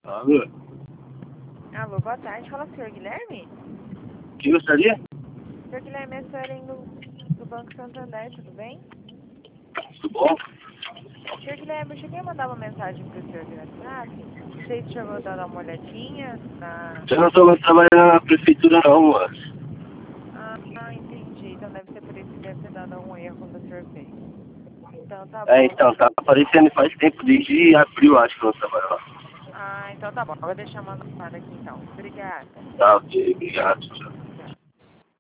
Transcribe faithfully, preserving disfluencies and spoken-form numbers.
Alô? Alô, boa tarde. Fala, senhor Guilherme? Quem gostaria? Senhor Guilherme, é a Suelen do, do Banco Santander, tudo bem? Tudo bom? Senhor Guilherme, eu cheguei a mandar uma mensagem para o senhor no WhatsApp. Não sei se chegou a dar uma olhadinha na... Eu não estou mais trabalhando na prefeitura não, moço. Ah, ah, entendi. Então deve ser por isso que deve ter dado algum erro quando o senhor fez. Então tá É, bom. então, tá aparecendo faz tempo, desde abril acho que eu não trabalho lá. Ah, então tá bom. Eu vou deixar uma nota aqui então. Obrigada. Tá, ok, obrigado, tchau.